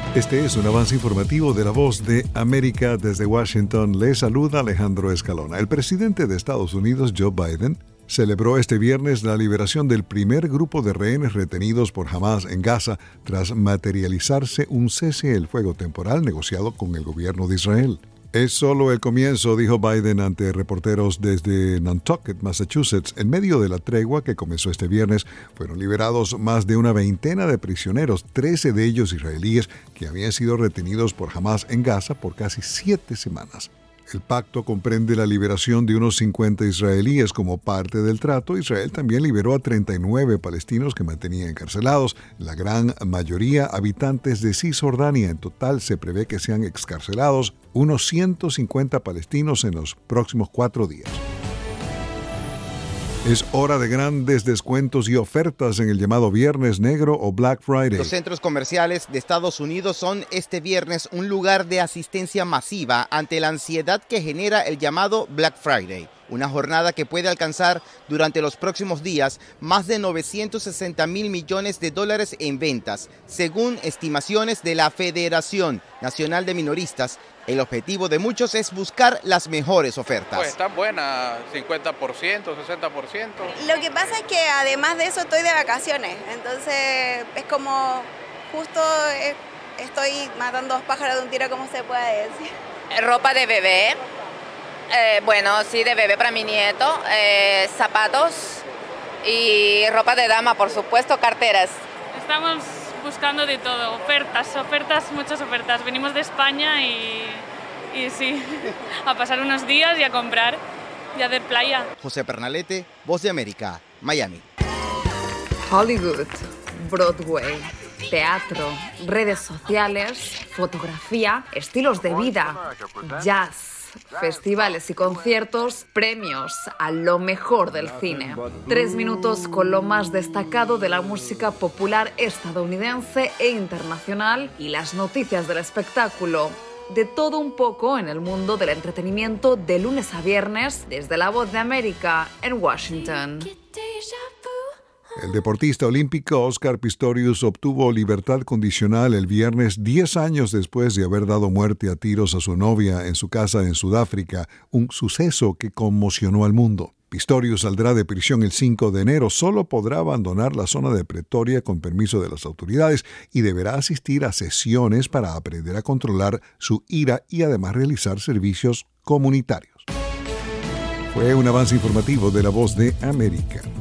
Este es un avance informativo de La Voz de América. Desde Washington le saluda Alejandro Escalona. El presidente de Estados Unidos, Joe Biden, celebró este viernes la liberación del primer grupo de rehenes retenidos por Hamás en Gaza tras materializarse un cese el fuego temporal negociado con el gobierno de Israel. Es solo el comienzo, dijo Biden ante reporteros desde Nantucket, Massachusetts. En medio de la tregua que comenzó este viernes, fueron liberados más de una veintena de prisioneros, 13 de ellos israelíes, que habían sido retenidos por Hamás en Gaza por casi 7 semanas. El pacto comprende la liberación de unos 50 israelíes como parte del trato. Israel también liberó a 39 palestinos que mantenían encarcelados, la gran mayoría habitantes de Cisjordania. En total se prevé que sean excarcelados unos 150 palestinos en los próximos 4 días. Es hora de grandes descuentos y ofertas en el llamado Viernes Negro o Black Friday. Los centros comerciales de Estados Unidos son este viernes un lugar de asistencia masiva ante la ansiedad que genera el llamado Black Friday. Una jornada que puede alcanzar durante los próximos días más de 960 mil millones de dólares en ventas, según estimaciones de la Federación Nacional de Minoristas. El objetivo de muchos es buscar las mejores ofertas. Pues están buenas, 50%, 60%. Lo que pasa es que además de eso estoy de vacaciones, entonces es como justo estoy matando 2 pájaros de un tiro, como se puede decir. Ropa de bebé. Bueno, sí, de bebé para mi nieto, zapatos y ropa de dama, por supuesto, carteras. Estamos buscando de todo, ofertas, muchas ofertas. Venimos de España y sí, a pasar unos días y a comprar y a hacer playa. José Pernalete, Voz de América, Miami. Hollywood, Broadway, teatro, redes sociales, fotografía, estilos de vida, jazz, festivales y conciertos, premios a lo mejor del cine. 3 minutos con lo más destacado de la música popular estadounidense e internacional y las noticias del espectáculo. De todo un poco en el mundo del entretenimiento de lunes a viernes desde La Voz de América en Washington. El deportista olímpico Oscar Pistorius obtuvo libertad condicional el viernes 10 años después de haber dado muerte a tiros a su novia en su casa en Sudáfrica, un suceso que conmocionó al mundo. Pistorius saldrá de prisión el 5 de enero, solo podrá abandonar la zona de Pretoria con permiso de las autoridades y deberá asistir a sesiones para aprender a controlar su ira y además realizar servicios comunitarios. Fue un avance informativo de La Voz de América.